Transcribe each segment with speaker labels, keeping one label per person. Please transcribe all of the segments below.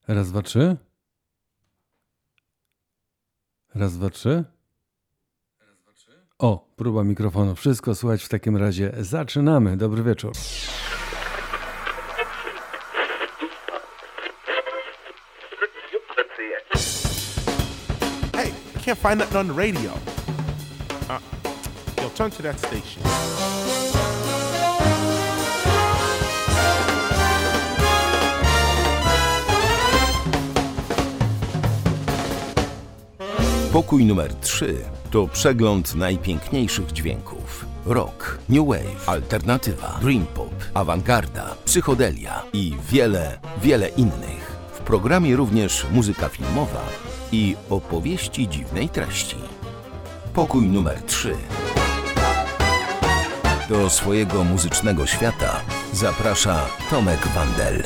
Speaker 1: Raz, dwa, trzy. Raz, dwa, trzy. O, próba mikrofonu. Wszystko słychać, w takim razie zaczynamy. Dobry wieczór.
Speaker 2: Hey, I can't find nothing on the radio. Yo, turn to that station.
Speaker 3: Pokój numer 3 to przegląd najpiękniejszych dźwięków. Rock, new wave, alternatywa, dream pop, awangarda, psychodelia i wiele innych. W programie również muzyka filmowa i opowieści dziwnej treści. Pokój numer 3. Do swojego muzycznego świata zaprasza Tomek Wandel.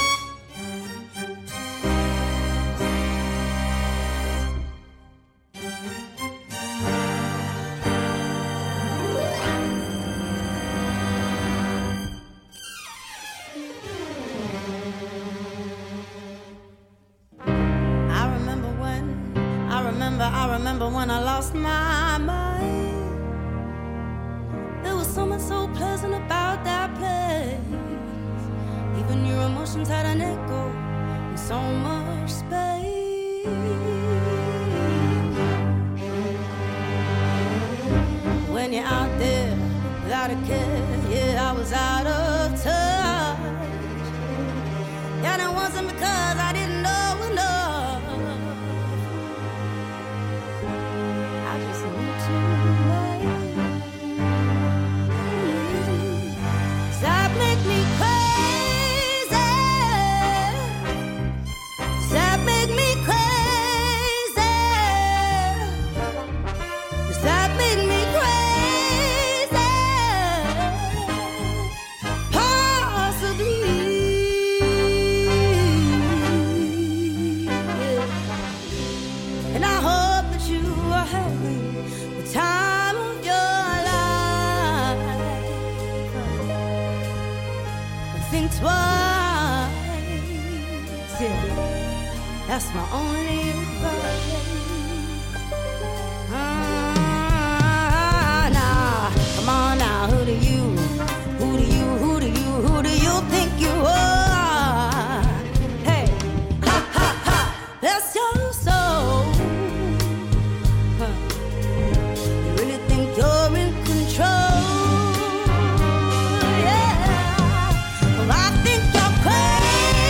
Speaker 4: I remember when I lost my mind. There was something so pleasant about that place. Even your emotions had an echo in so much space. When you're out there without a care, yeah, I was out of touch. And it wasn't because I didn't know enough. That's my only advice. Nah, come on now, who do you think you are? Hey, ha ha ha, bless your soul. You really think you're in control? Yeah, well, I think you're crazy.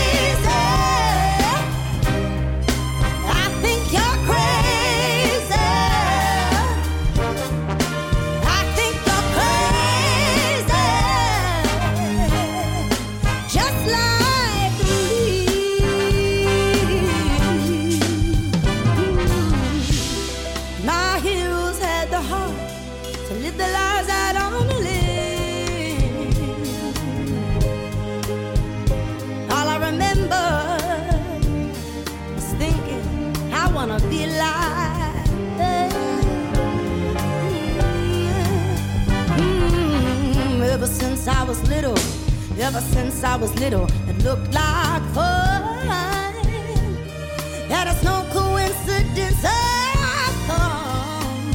Speaker 4: Ever since I was little, it looked like fun. That is no coincidence I've come.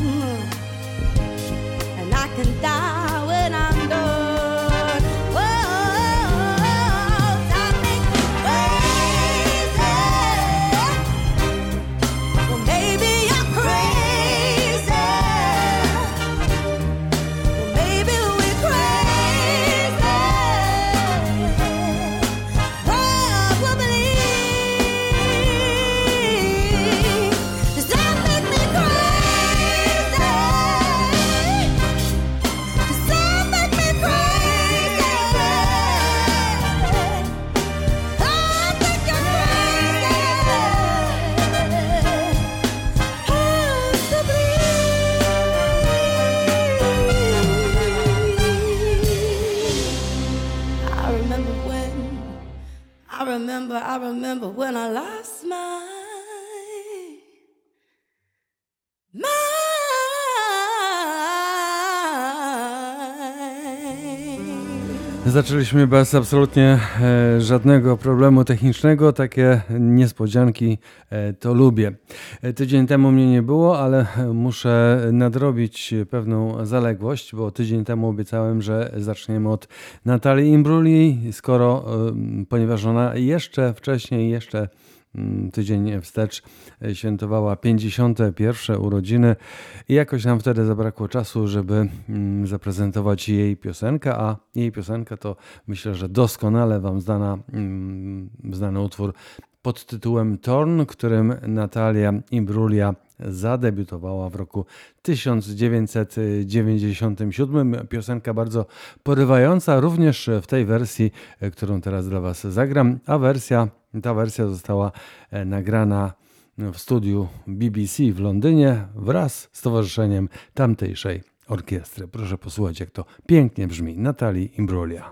Speaker 4: And I can die when I'm done. Whoa, I think you're crazy. Well, maybe you're crazy. Well, maybe we're crazy. I remember when I lost my mind.
Speaker 1: Zaczęliśmy bez absolutnie żadnego problemu technicznego. Takie niespodzianki to lubię. Tydzień temu mnie nie było, ale muszę nadrobić pewną zaległość, bo tydzień temu obiecałem, że zaczniemy od Natalii Imbrugli, ponieważ ona jeszcze wcześniej, tydzień wstecz świętowała 51. urodziny i jakoś nam wtedy zabrakło czasu, żeby zaprezentować jej piosenkę, a jej piosenka to myślę, że doskonale Wam znany utwór pod tytułem Torn, którym Natalia Imbruglia zadebiutowała w roku 1997. Piosenka bardzo porywająca, również w tej wersji, którą teraz dla Was zagram, ta wersja została nagrana w studiu BBC w Londynie wraz z towarzyszeniem tamtejszej orkiestry. Proszę posłuchać, jak to pięknie brzmi. Natalii Imbruglia.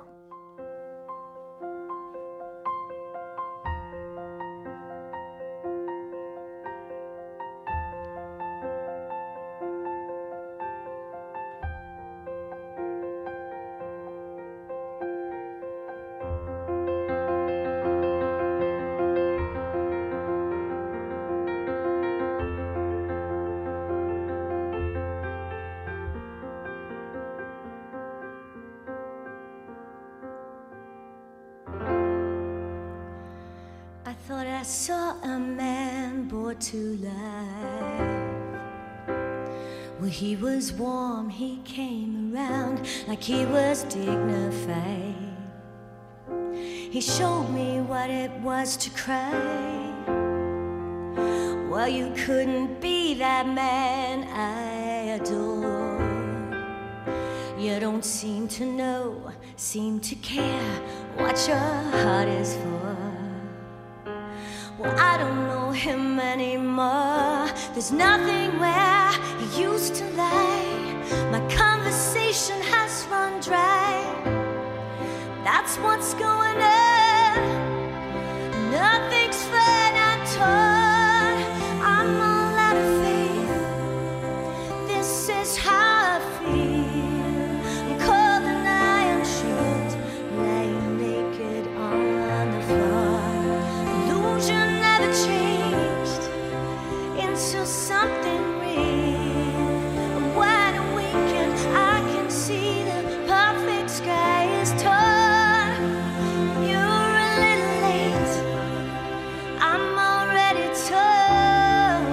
Speaker 5: I thought I saw a man brought to life. Well, he was warm, he came around like he was dignified. He showed me what it was to cry. Well, you couldn't be that man I adore. You don't seem to know, seem to care what your heart is for. Well, I don't know him anymore. There's nothing where he used to lie. My conversation has run dry. That's what's going on. Nothing's fine at all. I'm all out of faith. This is how I feel. I'm cold and I am short, lying naked on the floor. Illusion never changed into something real. Wide awake and I can see the perfect sky is torn. You're a little late, I'm already torn.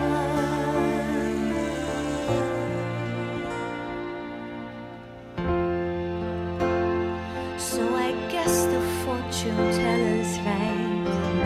Speaker 5: So I guess the fortune teller's right.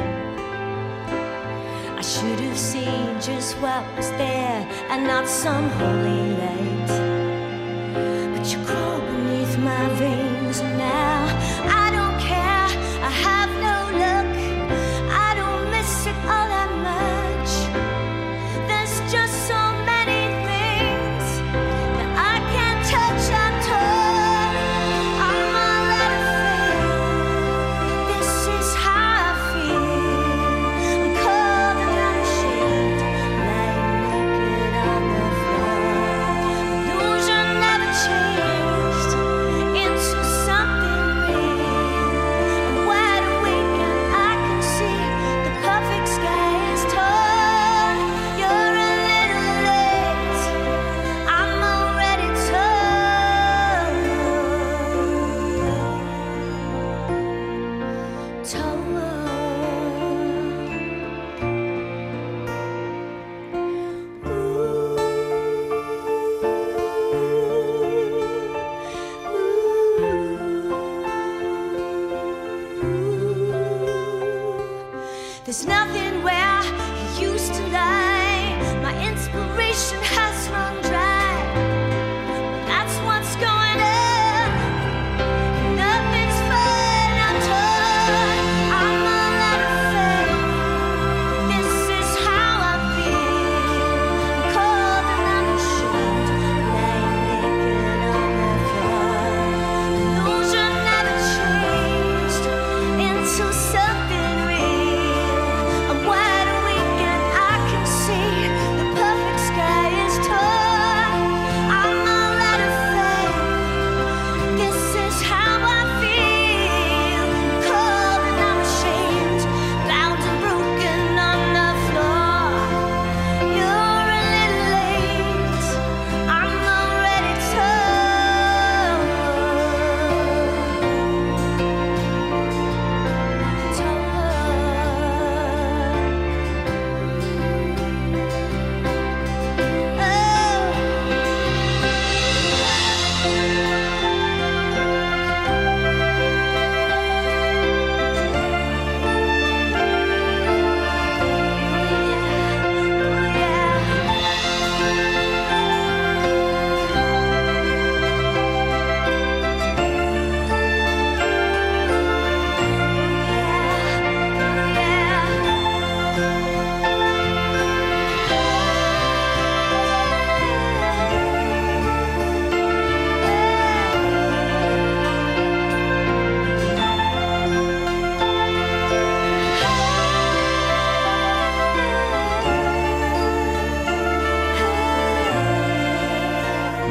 Speaker 5: I should have seen just what was there and not some holy light. But you crawl beneath my veins and now I don't care, I have no luck. I don't miss it all that much. There's just so many things that I can't touch at all. I'm all out of faith. This is how I feel. I'm cold and I'm ashamed, lying naked on the floor. Illusion never changed into something real. I'm wide awake and I can see the perfect sky is torn. You're a little late, I'm already torn. There's nothing where he used to lie. My inspiration has run dry. That's what's going on. Nothing's fine at all. I'm all out of faith. This is how I feel. I'm cold and I'm ashamed, lying naked on the floor. Illusion never changed into something real. I'm wide awake and I can see the perfect sky is torn.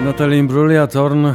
Speaker 1: Natalia Imbruglia, Torn.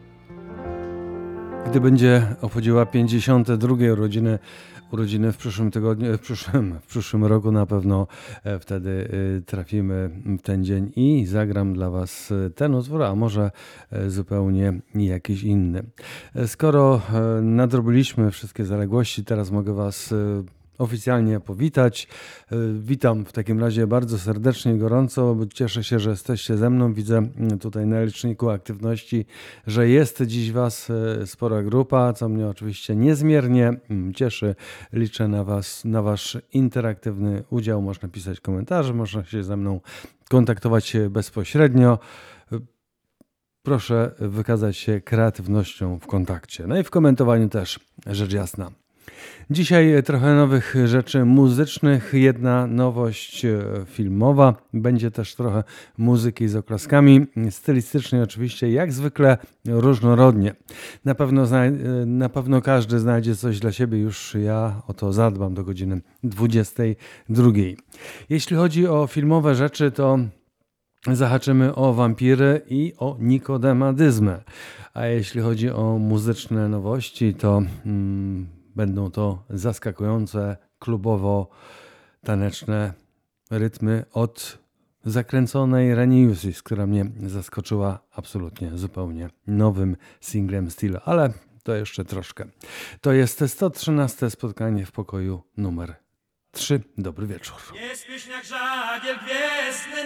Speaker 1: Gdy będzie obchodziła 52. urodziny w przyszłym tygodniu, w przyszłym roku na pewno wtedy trafimy w ten dzień i zagram dla Was ten utwór, a może zupełnie jakiś inny. Skoro nadrobiliśmy wszystkie zaległości, teraz mogę Was oficjalnie powitać. Witam w takim razie bardzo serdecznie i gorąco. Cieszę się, że jesteście ze mną. Widzę tutaj na liczniku aktywności, że jest dziś Was spora grupa, co mnie oczywiście niezmiernie cieszy. Liczę na Was, na Wasz interaktywny udział. Można pisać komentarze, można się ze mną kontaktować bezpośrednio. Proszę wykazać się kreatywnością w kontakcie. No i w komentowaniu też, rzecz jasna. Dzisiaj trochę nowych rzeczy muzycznych, jedna nowość filmowa, będzie też trochę muzyki z oklaskami, stylistycznie oczywiście jak zwykle różnorodnie. Na pewno każdy znajdzie coś dla siebie, już ja o to zadbam do godziny 22. Jeśli chodzi o filmowe rzeczy, to zahaczymy o wampiry i o nikodemadyzmę, a jeśli chodzi o muzyczne nowości, to będą to zaskakujące, klubowo-taneczne rytmy od zakręconej Reni Jusis, która mnie zaskoczyła absolutnie zupełnie nowym singlem stylu, ale to jeszcze troszkę. To jest 113 spotkanie w pokoju numer 3. Dobry wieczór.
Speaker 6: Jest pieśń jak żagiel, gwiezdny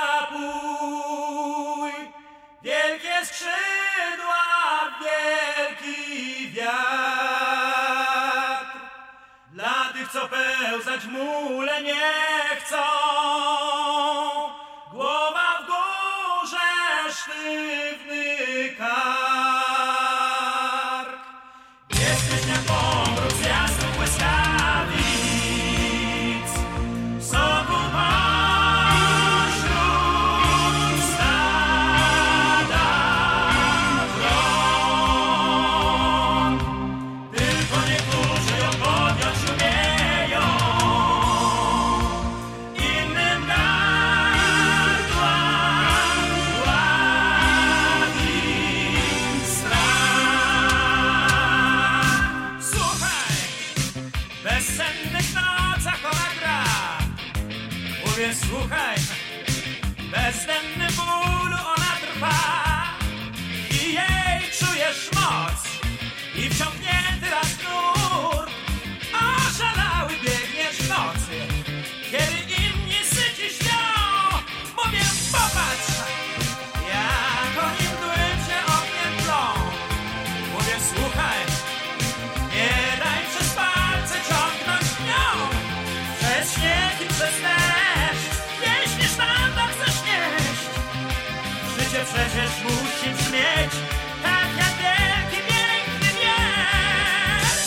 Speaker 6: napój, wielkie skrzydła, wielki wiatr. Dla tych, co pełzać w mule nie chcą, głowa w górze, sztywny kark. Jest pieśń jak pomruk z jasnych błyskawic, soku pośród stada wron. Tylko niektórzy ją podjąć umieją, innym gardła gładzi strach. Słuchaj, w bezsennych nocach ona gra. Mówię, słuchaj, w bezdennym bólu ona trwa i jej czujesz moc i wciągnięty raz nur oszalały biegniesz w nocy, kiedy inni syci śnią. Mówię, popatrz, jak oni mdłym się ogniem tlą. Mówię, słuchaj, nie daj przez palce ciągnąć nią, przez śnieg i przez deszcz, jeśli sztandar chcesz nieść. Życie przecież musi brzmieć tak jak wielki, piękny wiersz.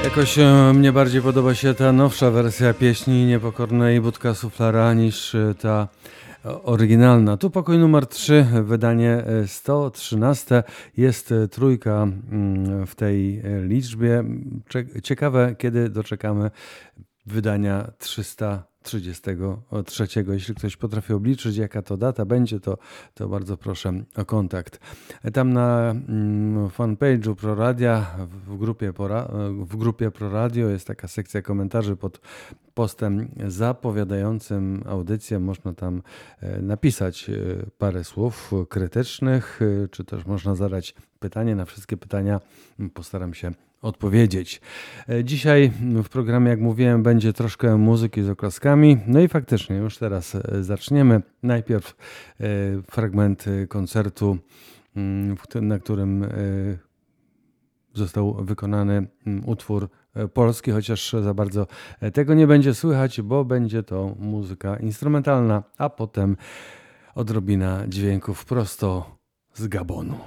Speaker 1: Jakoś mnie bardziej podoba się ta nowsza wersja pieśni Niepokornej Budka Suflara niż ta oryginalna. Tu pokój numer 3, wydanie 113. Jest trójka w tej liczbie. Ciekawe, kiedy doczekamy wydania 333. Jeśli ktoś potrafi obliczyć, jaka to data będzie, to bardzo proszę o kontakt. Tam na fanpage'u ProRadia, w grupie ProRadio jest taka sekcja komentarzy pod postem zapowiadającym audycję. Można tam napisać parę słów krytycznych, czy też można zadać pytanie. Na wszystkie pytania postaram się odpowiedzieć. Dzisiaj w programie, jak mówiłem, będzie troszkę muzyki z oklaskami. No i faktycznie już teraz zaczniemy. Najpierw fragment koncertu, na którym został wykonany utwór polski, chociaż za bardzo tego nie będzie słychać, bo będzie to muzyka instrumentalna, a potem odrobina dźwięków prosto z Gabonu.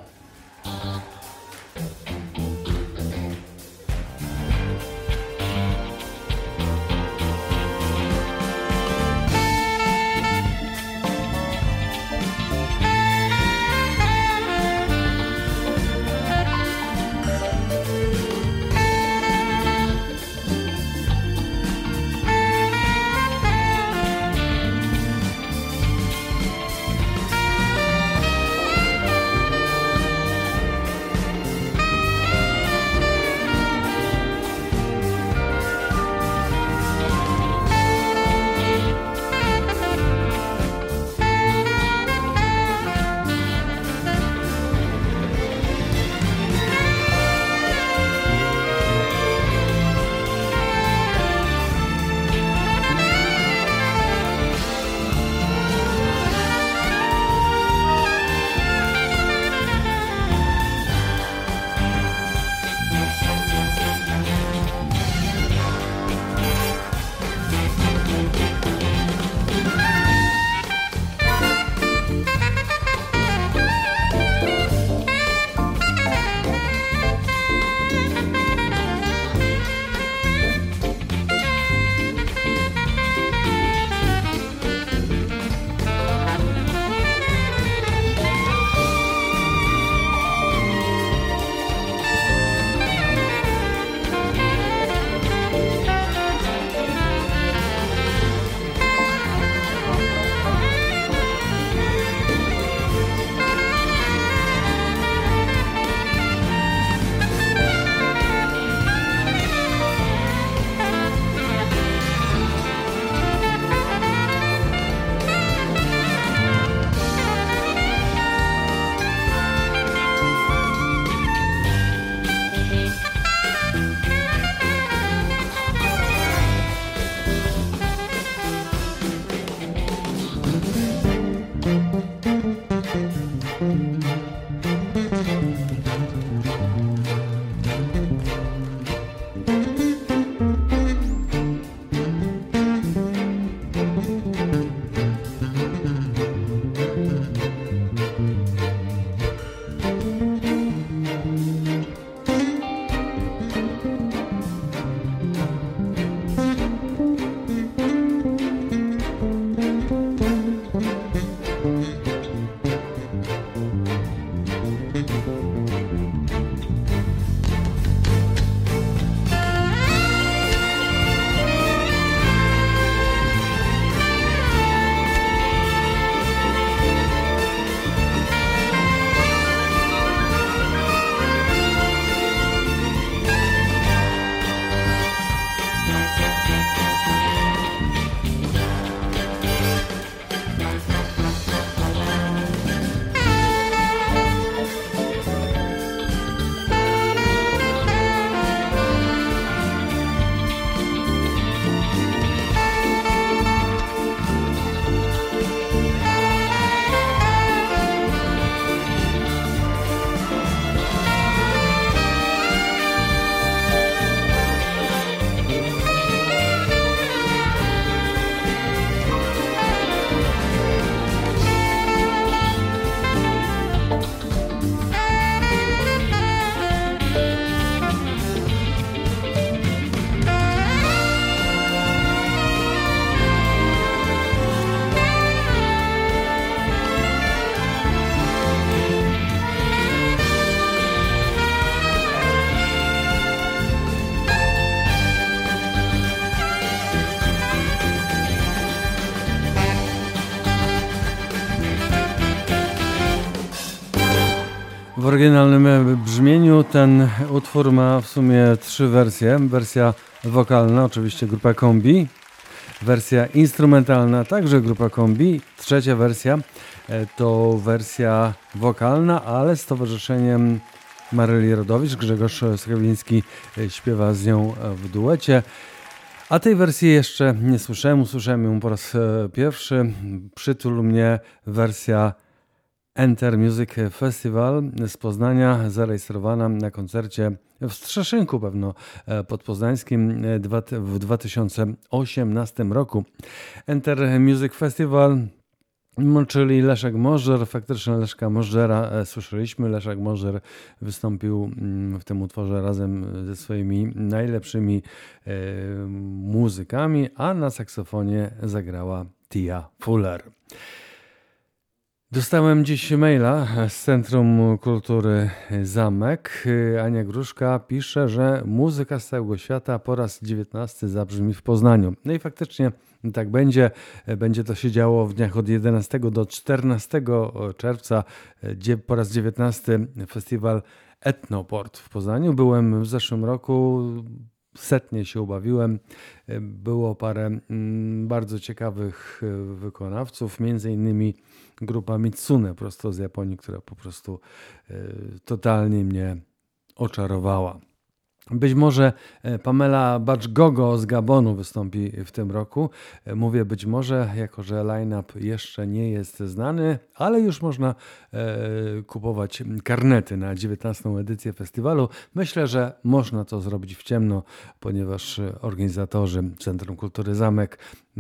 Speaker 1: oryginalnym brzmieniu ten utwór ma w sumie 3 wersje. Wersja wokalna, oczywiście grupa Kombi. Wersja instrumentalna, także grupa Kombi. Trzecia wersja to wersja wokalna, ale z towarzyszeniem Maryli Rodowicz. Grzegorz Skrewiński śpiewa z nią w duecie. A tej wersji jeszcze nie słyszałem, usłyszałem ją po raz pierwszy. Przytul mnie wersja Enter Music Festival z Poznania, zarejestrowana na koncercie w Strzeszynku pewno podpoznańskim w 2018 roku. Enter Music Festival, czyli Leszek Możdżer, faktycznie Leszka Możdżera słyszeliśmy. Leszek Możdżer wystąpił w tym utworze razem ze swoimi najlepszymi muzykami, a na saksofonie zagrała Tia Fuller. Dostałem dziś maila z Centrum Kultury Zamek. Ania Gruszka pisze, że muzyka z całego świata po raz 19 zabrzmi w Poznaniu. No i faktycznie tak będzie. Będzie to się działo w dniach od 11 do 14 czerwca. Po raz 19 festiwal Etnoport w Poznaniu. Byłem w zeszłym roku. Setnie się ubawiłem. Było parę bardzo ciekawych wykonawców, między innymi grupa Mitsune prosto z Japonii, która po prostu totalnie mnie oczarowała. Być może Pamela Bacz-Gogo z Gabonu wystąpi w tym roku. Mówię być może, jako że line-up jeszcze nie jest znany, ale już można kupować karnety na 19. edycję festiwalu. Myślę, że można to zrobić w ciemno, ponieważ organizatorzy Centrum Kultury Zamek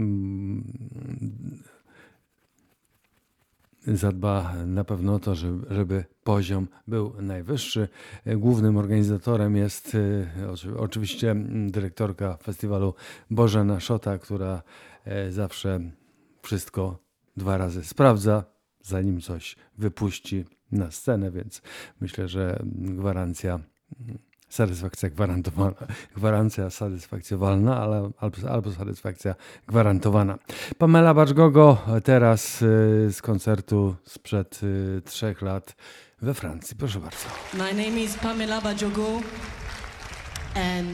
Speaker 1: zadba na pewno o to, żeby poziom był najwyższy. Głównym organizatorem jest oczywiście dyrektorka festiwalu Bożena Szota, która zawsze wszystko 2 razy sprawdza, zanim coś wypuści na scenę, więc myślę, że satysfakcja gwarantowana. Gwarancja satysfakcjonalna, albo satysfakcja gwarantowana. Pamela Bacz-Gogo teraz z koncertu sprzed 3 lat we Francji. Proszę bardzo.
Speaker 7: My name is Pamela Bacz-Gogo and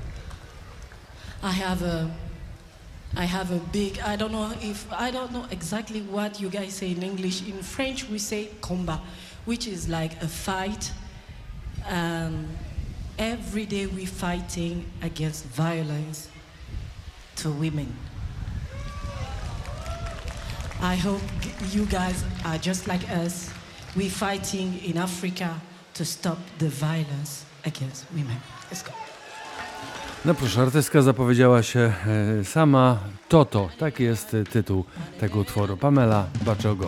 Speaker 7: I have a big, I don't know exactly what you guys say in English. In French we say combat, which is like a fight. Every day we're fighting against violence to women. I hope you guys are just like us. We're fighting in Africa to stop the violence against women. Let's go.
Speaker 1: No proszę, artystka zapowiedziała się sama. Toto, taki jest tytuł tego utworu. Pamela Bacz-Gogo.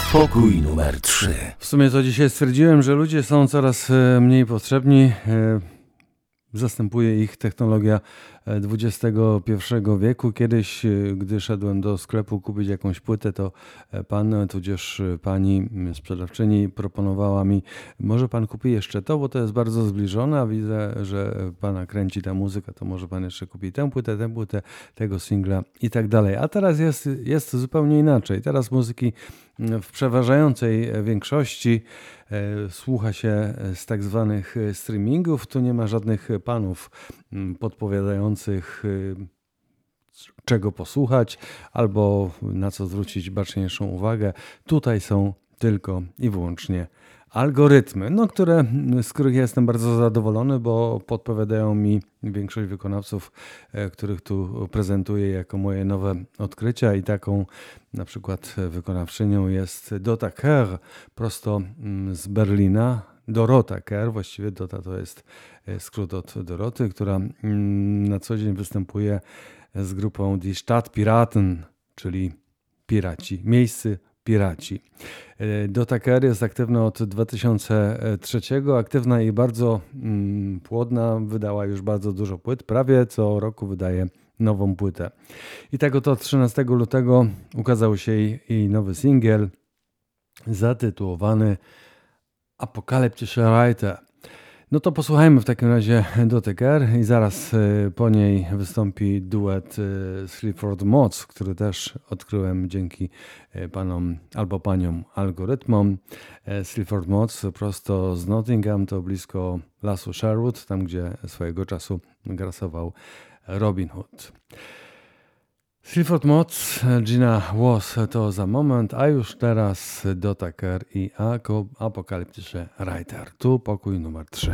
Speaker 3: Pokój numer 3.
Speaker 1: W sumie to dzisiaj stwierdziłem, że ludzie są coraz mniej potrzebni. Zastępuje ich technologia XXI wieku. Kiedyś, gdy szedłem do sklepu kupić jakąś płytę, to pan, tudzież pani sprzedawczyni proponowała mi, może pan kupi jeszcze to, bo to jest bardzo zbliżone, a widzę, że pana kręci ta muzyka, to może pan jeszcze kupi tę płytę, tego singla i tak dalej. A teraz jest zupełnie inaczej. Teraz muzyki w przeważającej większości słucha się z tak zwanych streamingów. Tu nie ma żadnych panów podpowiadających, czego posłuchać albo na co zwrócić baczniejszą uwagę. Tutaj są tylko i wyłącznie algorytmy, z których jestem bardzo zadowolony, bo podpowiadają mi większość wykonawców, których tu prezentuję jako moje nowe odkrycia, i taką na przykład wykonawczynią jest Dota Kerr, prosto z Berlina. Dorota Kerr, właściwie Dota to jest skrót od Doroty, która na co dzień występuje z grupą Die Stadtpiraten, czyli piraci, miejscy piraci. Dota Kerr jest aktywna od 2003, aktywna i bardzo płodna, wydała już bardzo dużo płyt, prawie co roku wydaje nową płytę. I tak oto 13 lutego ukazał się jej nowy singiel zatytułowany Apocalyptische Reiter. No to posłuchajmy w takim razie Doty Kerr i zaraz po niej wystąpi duet Sleaford Mods, który też odkryłem dzięki panom albo paniom algorytmom. Sleaford Mods prosto z Nottingham, to blisko lasu Sherwood, tam gdzie swojego czasu grasował Robin Hood. Sleaford Mods, Gina Was to za moment, a już teraz Dota Kerr i Apocalyptische Reiter. Tu pokój numer 3.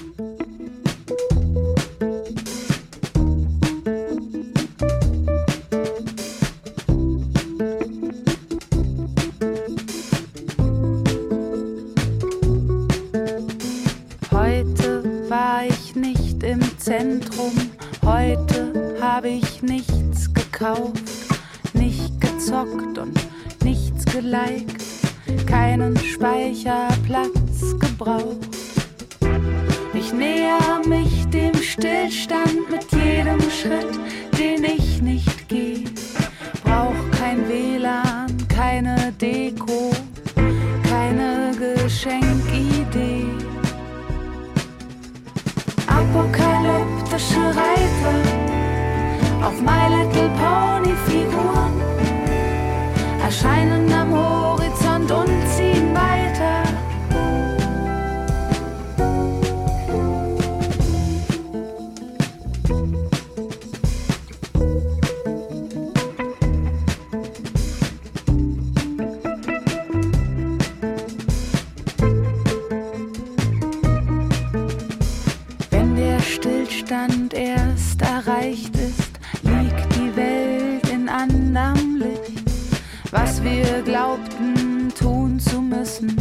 Speaker 8: Heute war ich nicht im Zentrum, heute habe ich nichts gekauft, nicht gezockt und nichts geliked, keinen Speicherplatz gebraucht. Ich näher mich dem Stillstand mit jedem Schritt, den ich nicht gehe. Brauch kein WLAN, keine Deko, keine Geschenkidee. Apokalyptische Reiter auf My Little Pony Figuren erscheinen am Horizont und ziehen weiter. Wenn der Stillstand erst erreicht ist, liegt die Welt in anderem Licht. Was wir glaubten tun zu müssen,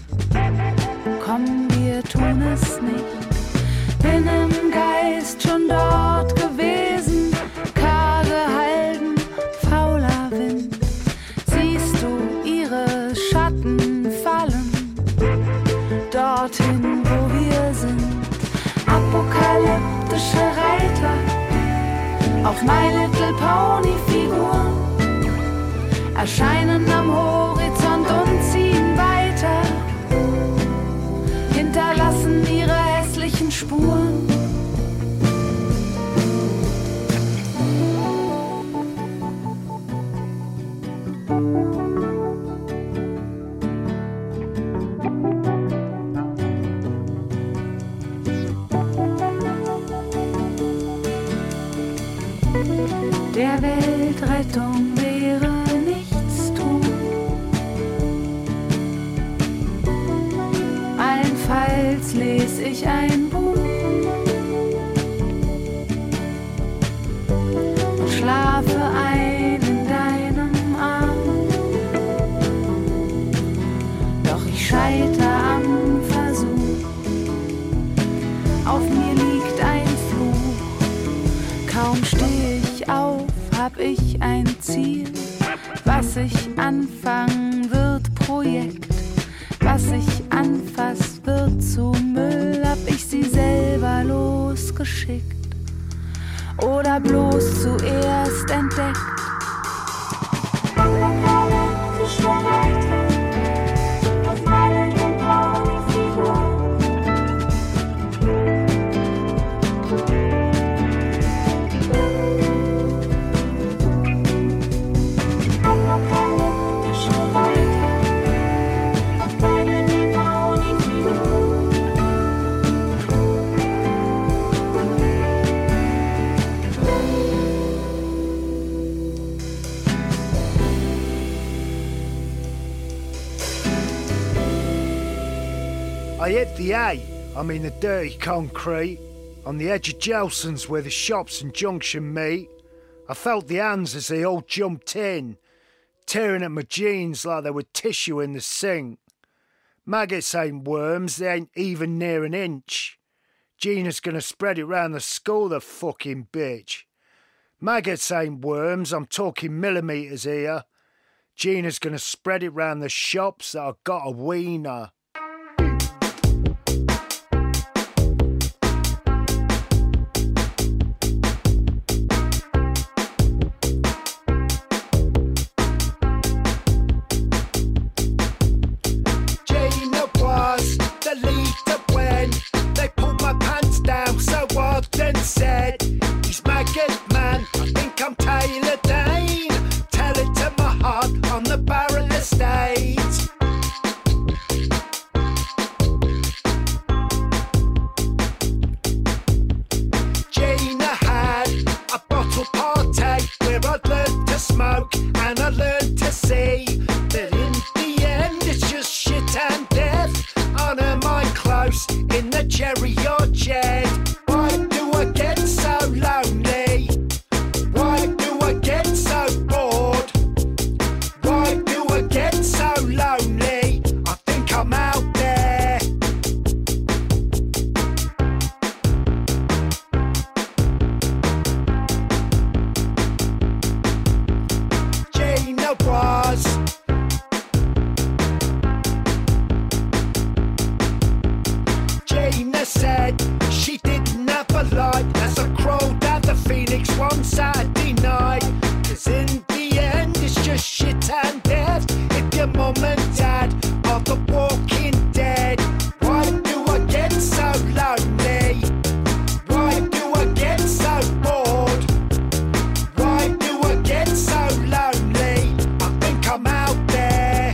Speaker 8: komm, wir tun es nicht. Bin im Geist schon dort gewesen, karge Halden, fauler Wind. Siehst du ihre Schatten fallen, dorthin, wo wir sind. Apokalyptische Reiter auf My Little Pony Figuren erscheinen am Horizont und ziehen weiter, hinterlassen ihre hässlichen Spuren. Der Weltrettung wäre nichts tun. Allenfalls les ich ein Buch und schlafe ein in deinem Arm. Doch ich scheitere am Versuch, auf mir liegt ein Fluch. Kaum stehe ich auf, hab ich ein Ziel, was ich anfangen wird Projekt. Was ich anfass, wird zu Müll. Hab ich sie selber losgeschickt oder bloß zuerst entdeckt?
Speaker 9: I hit the A, I mean the dirty concrete, on the edge of Gelson's where the shops and junction meet. I felt the hands as they all jumped in, tearing at my jeans like they were tissue in the sink. Maggots ain't worms, they ain't even near an inch. Gina's gonna spread it round the school, the fucking bitch. Maggots ain't worms, I'm talking millimetres here. Gina's gonna spread it round the shops that I got a wiener. Said he's maggot man, I think I'm Taylor Dane. Tell it to my heart on the barrel estate. Gina had a bottle party where I'd learned to smoke and I learned to see that in the end it's just shit and death. On her mind close in the cherry or jet. Why do I get so lonely? Why do I get so bored? Why do I get so lonely? I think I'm out there. Gina was Gina said she didn't have a light as I crawled down the Phoenix one Saturday night. 'Cause in the end it's just shit and death. If your mum and dad are the walking dead, why do I get so lonely? Why do I get so bored? Why do I get so lonely? I think I'm out there.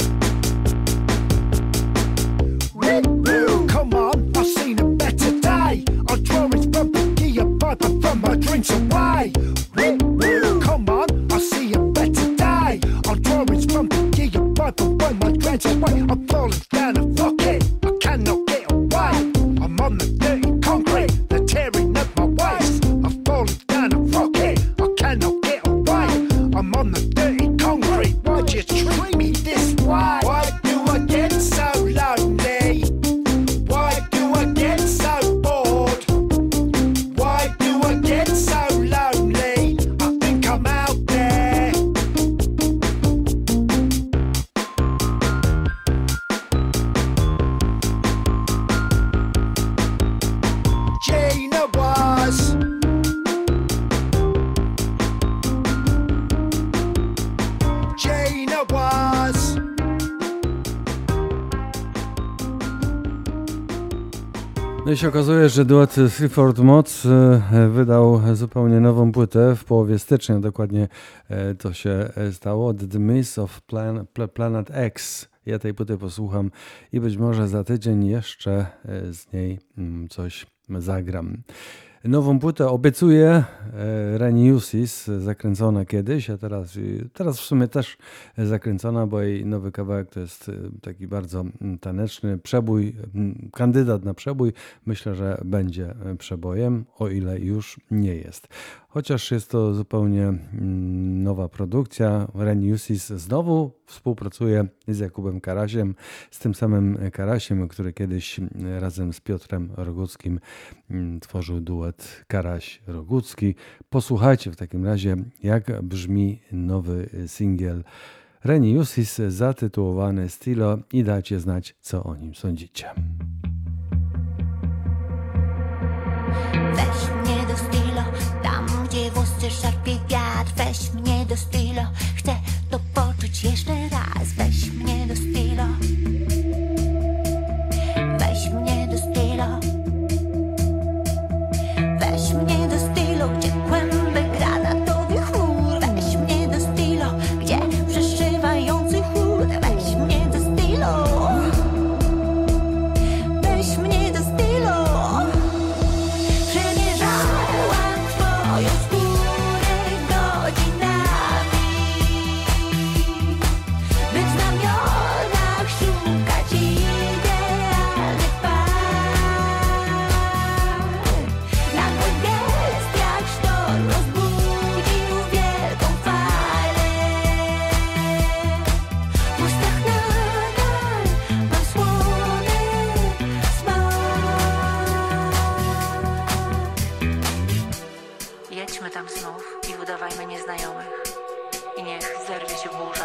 Speaker 9: Woo, come on, I've seen a better day. I'll draw its bumper, a pipe and throw my drinks away. Woo, come on, I'll see a better day. I'll draw its bumper, a pipe and throw my drinks away. I'm falling down and fuck it, I cannot get away. I'm on the dirty concrete, they're tearing up my waist. I'm falling down and fuck it, I cannot get away. I'm on the dirty concrete, why'd you treat me this way? Why do I get so lonely? Why do I get so bored? Why do I get so lonely? I think I'm out there. Gina was Gina was
Speaker 1: No i się okazuje, że duet Sleaford Mods wydał zupełnie nową płytę w połowie stycznia. Dokładnie to się stało. The Myth of Planet X. Ja tej płyty posłucham i być może za tydzień jeszcze z niej coś zagram. Nową płytę obiecuje Reniusis, zakręcona kiedyś, a teraz w sumie też zakręcona, bo jej nowy kawałek to jest taki bardzo taneczny przebój, kandydat na przebój. Myślę, że będzie przebojem, o ile już nie jest. Chociaż jest to zupełnie nowa produkcja. Reniusis znowu współpracuje z Jakubem Karasiem, z tym samym Karasiem, który kiedyś razem z Piotrem Roguckim tworzył duet Karaś-Rogucki. Posłuchajcie w takim razie, jak brzmi nowy singiel Reni Jusis zatytułowany Stilo i dajcie znać, co o nim sądzicie.
Speaker 5: Weź mnie do Stilo, tam gdzie włosy szarpie wiatr. Weź mnie do Stilo, chcę to poczuć jeszcze raz. Weź mnie do Stilo, weź mnie do Stilo, weź mnie do Stilo, gdzie kłęby granatowych chmur. Weź mnie do Stilo, gdzie przeszywający chód. Weź mnie do Stilo, weź mnie do Stilo. Przemierzałam twoją skórę godzinami, by w znamionach szukać idealnych par. Nagły gest jak sztorm rozbudził wielką falę. W ustach nadal mam słony smak.
Speaker 10: Jedźmy tam znów i udawajmy nieznajomych. I niech zerwie się burza.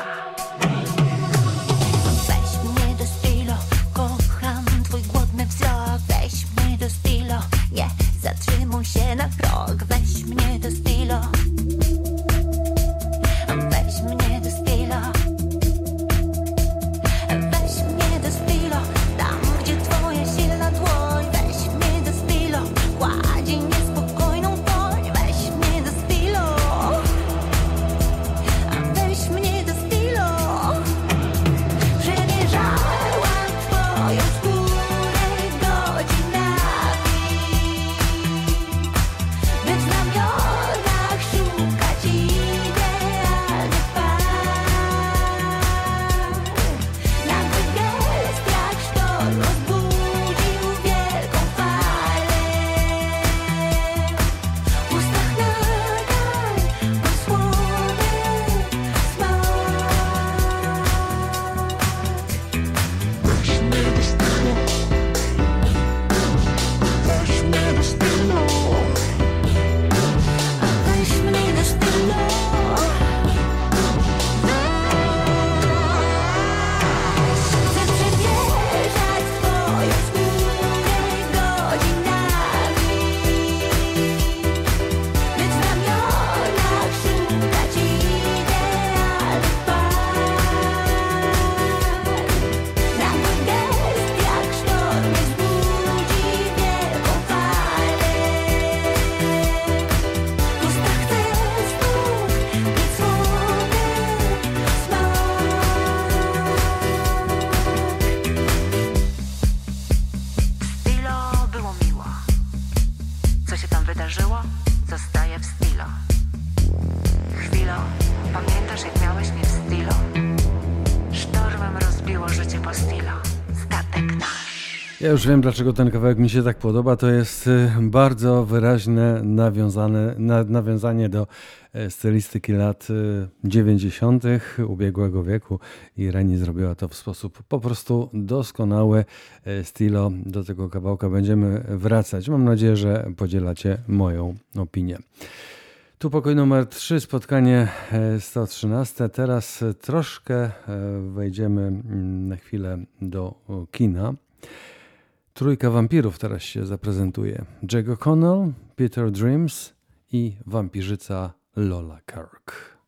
Speaker 5: Weź mnie do Stilo, kocham twój głodny wzrok. Weź mnie do Stilo, nie zatrzymuj się na krok. Weź mnie do Stilo, weź mnie do Stilo, weź mnie do Stilo, tam gdzie twoja silna dłoń. Weź mnie do Stilo, gładzi niespokojną dłoń. Weź mnie do Stilo, weź mnie do Stilo. Przemierzałam twoją skórę godzinami, by w znamionach szukać idealnych par. Nagły gest jak sztorm rozbudził wielką falę. W ustach nadal mam słony smak. Weź mnie do Stilo, chcę przemierzać twoją skórę godzinami, by w znamionach szukać idealnych par. Nagły gest jak sztorm rozbudzi wielką falę. W ustach chcę znów mieć słony smak.
Speaker 10: Stilo było miło. Co się tam wydarzyło, zostaje w Stilo. Chwilo, pamiętasz jak miałeś mnie w Stilo? Sztormem rozbiło życie po Stilo. Statek nasz.
Speaker 1: Ja już wiem, dlaczego ten kawałek mi się tak podoba. To jest bardzo wyraźne nawiązanie do stylistyki lat 90. ubiegłego wieku i Reni zrobiła to w sposób po prostu doskonały. Stilo, do tego kawałka będziemy wracać. Mam nadzieję, że podzielacie moją opinię. Tu pokój numer 3, spotkanie 113. Teraz troszkę wejdziemy na chwilę do kina. Trójka wampirów teraz się zaprezentuje. Jack O'Connell, Peter Dreams i wampirzyca Lola Kirk.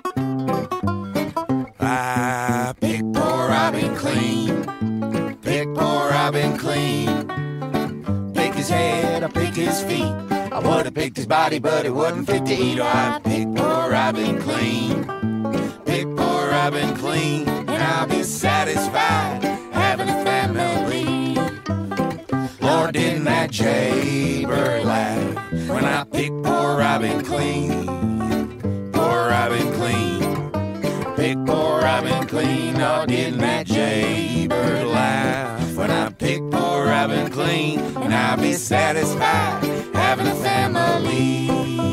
Speaker 11: I pick poor Robin clean, pick poor Robin clean. Pick his head, I pick his feet. I would have picked his body, but it wouldn't fit to eat. Oh, I pick poor Robin clean, pick poor Robin clean, and I'll be satisfied having a family. Lord, didn't that jaybird laugh when I picked poor Robin clean, poor Robin clean. Pick poor Robin clean, oh, didn't that jaybird laugh when I picked poor Robin clean, and I'll be satisfied having a family.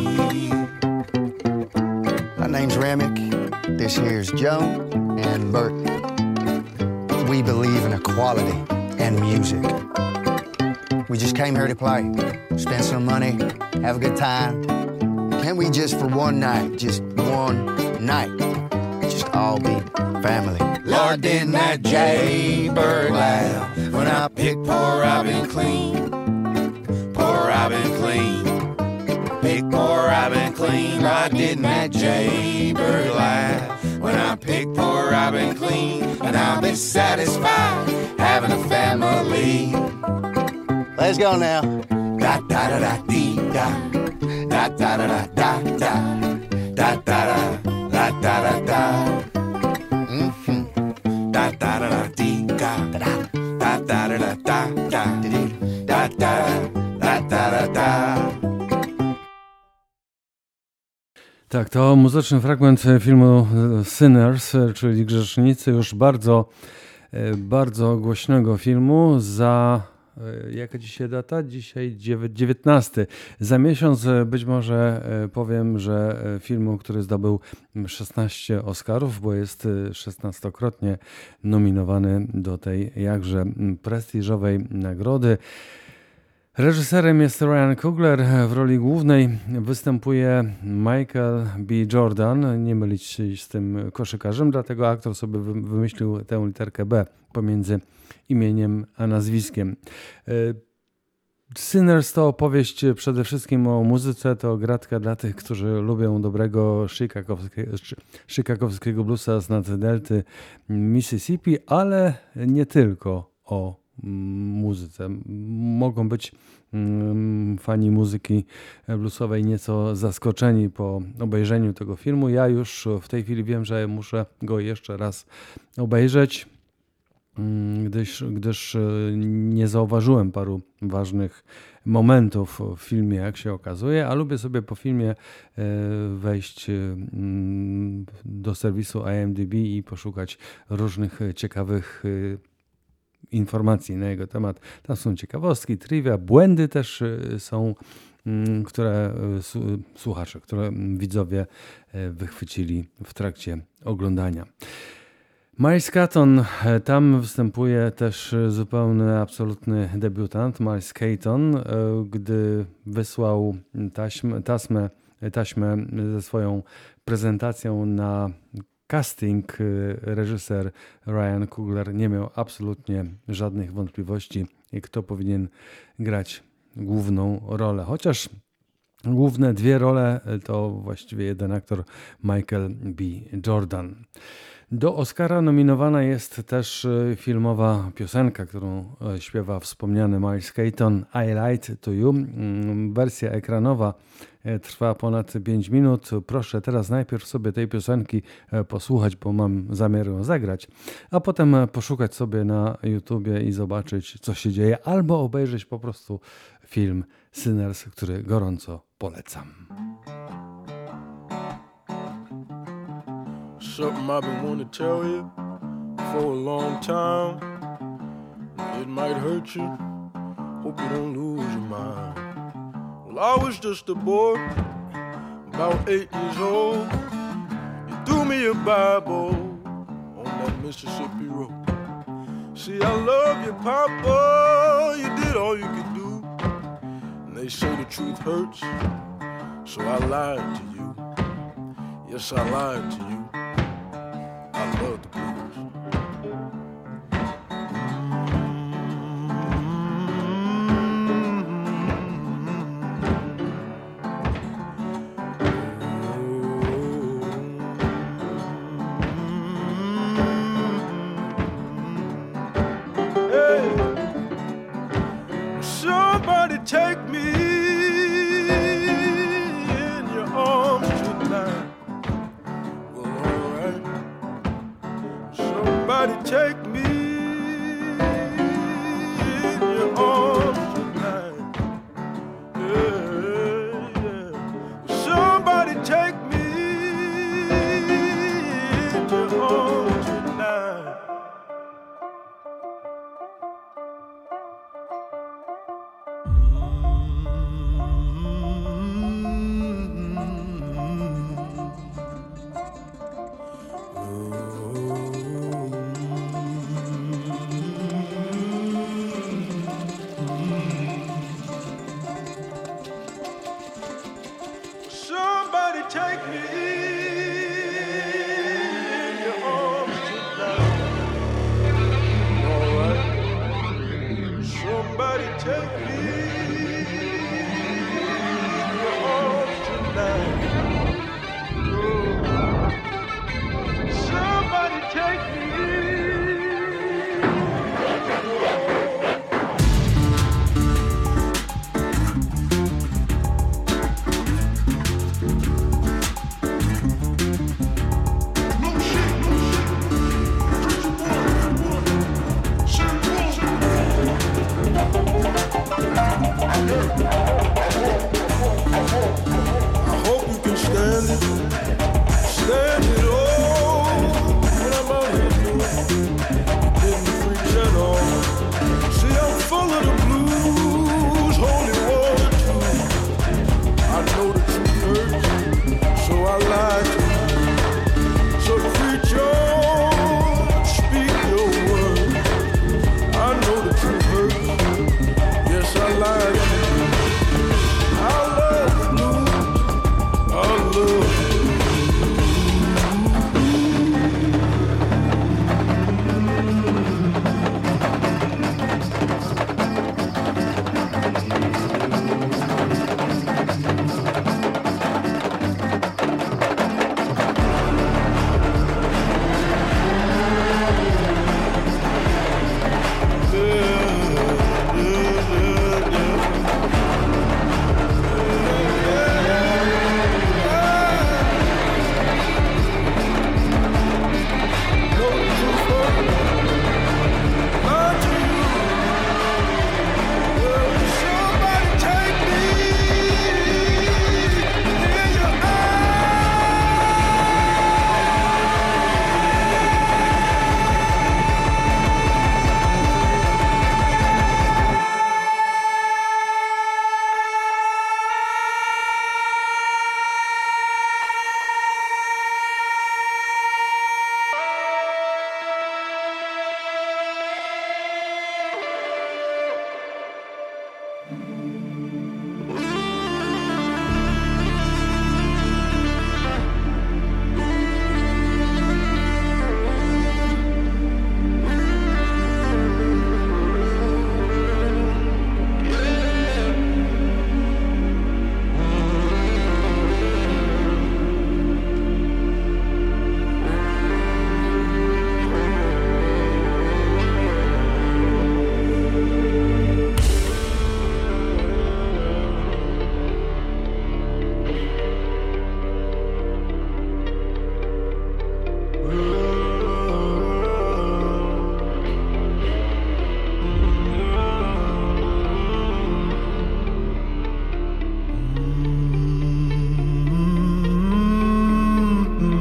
Speaker 12: My name's Remick. This here's Joe and Bert. We believe in equality and music. We just came here to play, spend some money, have a good time. Can't we just for one night, just one night, just all be family.
Speaker 11: Lord, didn't that jaybird laugh when I picked poor Robin clean? Poor Robin clean. Pick poor Robin clean. Lord, didn't that jaybird laugh when I picked poor Robin clean? And I'll be satisfied having a family.
Speaker 12: Let's go now.
Speaker 11: Da da da da dee da. Da da da da da da. Da da da da da da da. Da da da da dee da. Da da da da da da. Da da da da da.
Speaker 1: Tak, to muzyczny fragment filmu Sinners, czyli Grzesznicy, już bardzo głośnego filmu. Za jaka dzisiaj data? Dzisiaj 19. Za miesiąc być może powiem, że filmu, który zdobył 16 Oscarów, bo jest 16-krotnie nominowany do tej jakże prestiżowej nagrody. Reżyserem jest Ryan Coogler, w roli głównej występuje Michael B. Jordan, nie mylić się z tym koszykarzem, dlatego aktor sobie wymyślił tę literkę B pomiędzy imieniem a nazwiskiem. Sinners to opowieść przede wszystkim o muzyce, to gratka dla tych, którzy lubią dobrego chicagowskiego bluesa z nad delty Mississippi, ale nie tylko o muzyce. Mogą być fani muzyki bluesowej nieco zaskoczeni po obejrzeniu tego filmu. Ja już w tej chwili wiem, że muszę go jeszcze raz obejrzeć, gdyż nie zauważyłem paru ważnych momentów w filmie, jak się okazuje, a lubię sobie po filmie wejść do serwisu IMDb i poszukać różnych ciekawych informacji na jego temat. Tam są ciekawostki, trivia, błędy też są, które słuchacze, które widzowie wychwycili w trakcie oglądania. Miles Caton, tam występuje też zupełny, absolutny debiutant, Miles Caton, gdy wysłał taśmę ze swoją prezentacją na casting, reżyser Ryan Coogler nie miał absolutnie żadnych wątpliwości, kto powinien grać główną rolę. Chociaż główne dwie role to właściwie jeden aktor, Michael B. Jordan. Do Oscara nominowana jest też filmowa piosenka, którą śpiewa wspomniany Miles Caton, I Lied to You. Wersja ekranowa trwa ponad 5 minut. Proszę teraz najpierw sobie tej piosenki posłuchać, bo mam zamiar ją zagrać, a potem poszukać sobie na YouTubie i zobaczyć, co się dzieje, albo obejrzeć po prostu film Sinners, który gorąco polecam.
Speaker 13: Something I've been wanting to tell you for a long time. It might hurt you, hope you don't lose your mind. Well, I was just a boy, about 8 years old. You threw me a Bible on that Mississippi road. See, I love you, Papa, you did all you could do. And they say the truth hurts, so I lied to you. Yes, I lied to you. I love the blues. Hey, somebody take me in your arms tonight. Somebody take me in your arms tonight. Yeah, yeah. Somebody take me in your arms tonight.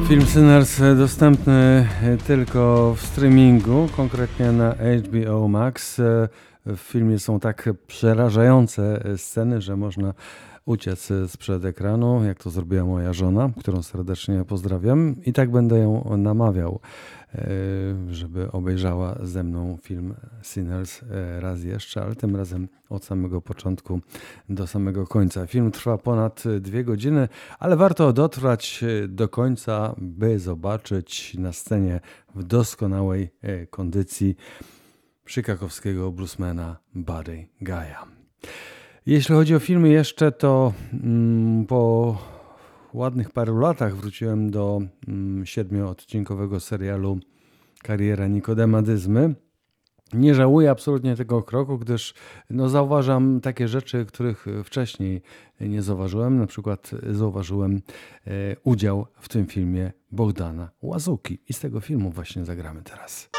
Speaker 1: Film Sinners dostępny tylko w streamingu, konkretnie na HBO Max. W filmie są tak przerażające sceny, że można uciec sprzed ekranu, jak to zrobiła moja żona, którą serdecznie pozdrawiam. I tak będę ją namawiał, żeby obejrzała ze mną film Sinners raz jeszcze, ale tym razem od samego początku do samego końca. Film trwa ponad 2 godziny, ale warto dotrwać do końca, by zobaczyć na scenie w doskonałej kondycji chicagowskiego bluesmana Buddy Guy'a. Jeśli chodzi o filmy jeszcze, to po ładnych paru latach wróciłem do 7-odcinkowego serialu Kariera Nikodema Dyzmy. Nie żałuję absolutnie tego kroku, gdyż zauważam takie rzeczy, których wcześniej nie zauważyłem. Na przykład zauważyłem udział w tym filmie Bogdana Łazuki. I z tego filmu właśnie zagramy teraz.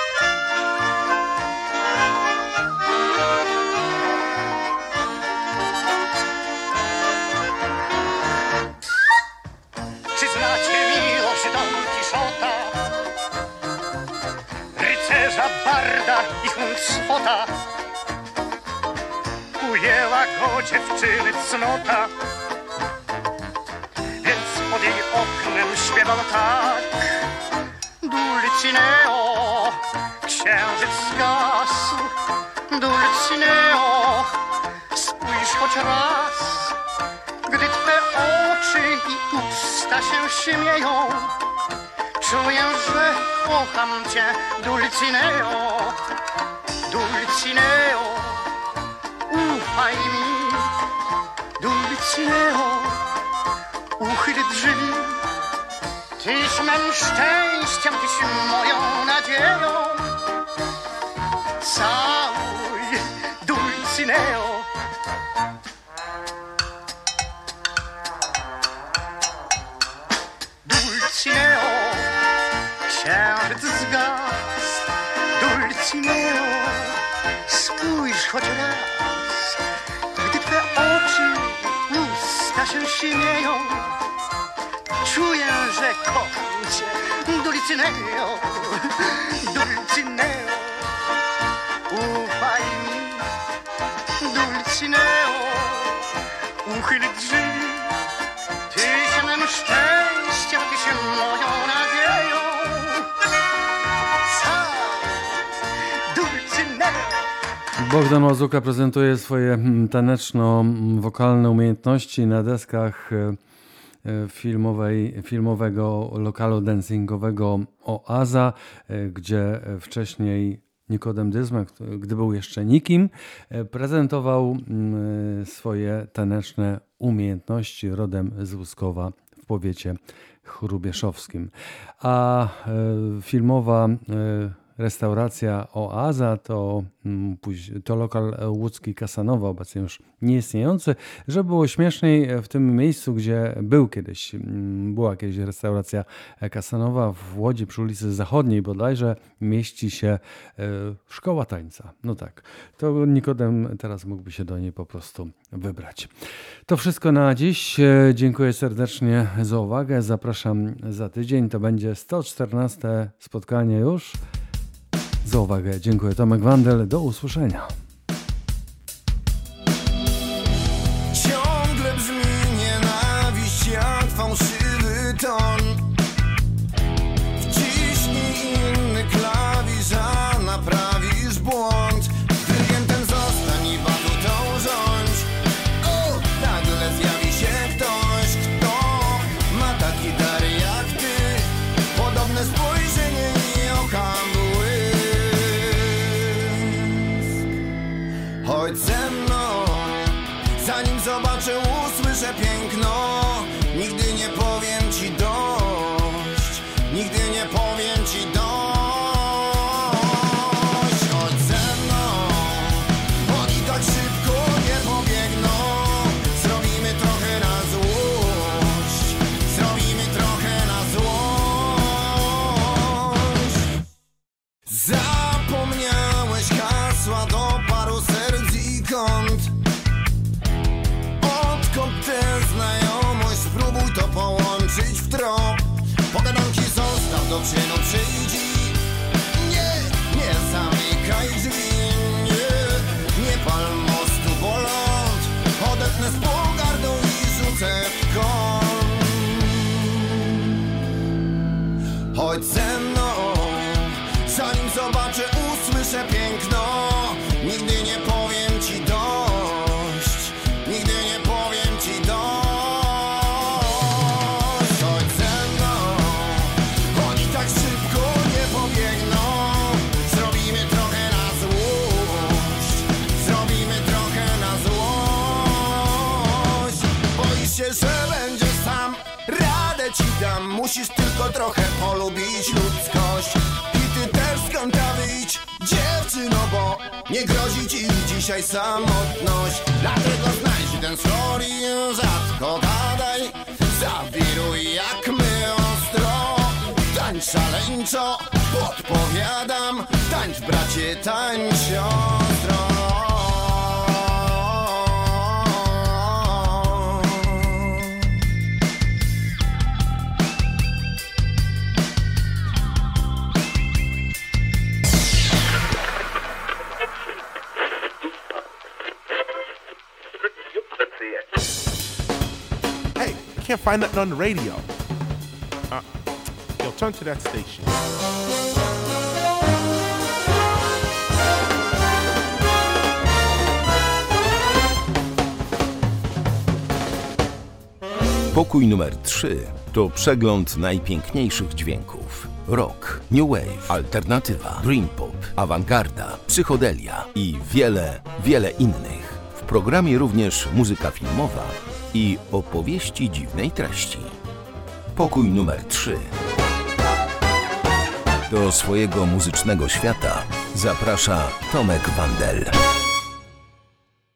Speaker 14: Czy znacie miłość Don Kiszota, rycerza, barda i Huntsfota? Ujęła go dziewczyny cnota, więc pod jej oknem śpiewał tak. Dulcineo, księżyc zgasł. Dulcineo, spójrz choć raz. Gdy twe oczy i usta się śmieją, czuję, że kocham cię, Dulcineo. Dulcineo, ufaj mi. Dulcineo, uchyl drzwi. Tyś mym szczęściem, tyś moją nadzieją. Całuj, Dulcineo. Dulcineo, księżyc zgasł. Dulcineo, spójrz choć raz. Gdy twe oczy i usta się śmieją, czuję, że kocham cię, Dulcineo. Dulcineo, ufaj mi. Dulcineo, uchyl drzwi. Tyś mym szczęściem, tyś moją nadzieją. Dulcineo.
Speaker 1: Bogdan Łazuka prezentuje swoje taneczno-wokalne umiejętności na deskach filmowego lokalu dancingowego Oaza, gdzie wcześniej Nikodem Dyzma, gdy był jeszcze nikim, prezentował swoje taneczne umiejętności rodem z Łuskowa w powiecie chrubieszowskim. A filmowa restauracja Oaza to lokal łódzki Kasanowa, obecnie już nieistniejący. Żeby było śmieszniej, w tym miejscu, gdzie była kiedyś restauracja Kasanowa w Łodzi przy ulicy Zachodniej bodajże, mieści się szkoła tańca. No tak, to Nikodem teraz mógłby się do niej po prostu wybrać. To wszystko na dziś. Dziękuję serdecznie za uwagę. Zapraszam za tydzień. To będzie 114 spotkanie już. Za uwagę dziękuję. Tomek Wandel. Do usłyszenia.
Speaker 11: Ciągle brzmi nienawiść jak fałszywy ton. Wciśnij inny klawisz, a naprawisz błąd. Dyrygentem zostań i batutą rządź. O, nagle zjawi się ktoś, kto ma taki dar jak ty. Podobne spojrzenie i oka mgły. do czynu przyjdź. Nie, nie zamykaj drzwi, nie pal mostu, bo ląd odetnę z pogardą i rzucę w kąt. Chodź ze mną, zanim zobaczę, usłyszę piękno. Nigdy nie powiem ci dość, nigdy nie powiem ci dość. Chodź ze mną, oni tak szybko nie pobiegną. Zrobimy trochę na złość, zrobimy trochę na złość. Boisz się, że będziesz sam, radę ci dam. Musisz tylko trochę polubić ludzkość. I ty też z kąta wyjdź, dziewczyno, bo nie grozi ci dzisiaj samotność. Dlatego znajdź ten sfor i rzadko gadaj. Zawiruj jak my ostro, tańcz szaleńczo, podpowiadam. Tańcz bracie, tańcz siostro.
Speaker 2: Hey, I can't find nothing on the radio. Yo, turn to that station.
Speaker 3: Pokój numer 3 to przegląd najpiękniejszych dźwięków. Rock, new wave, alternatywa, dream pop, awangarda, psychodelia i wiele, wiele innych. W programie również muzyka filmowa i opowieści dziwnej treści. Pokój numer 3. Do swojego muzycznego świata zaprasza Tomek Wandel.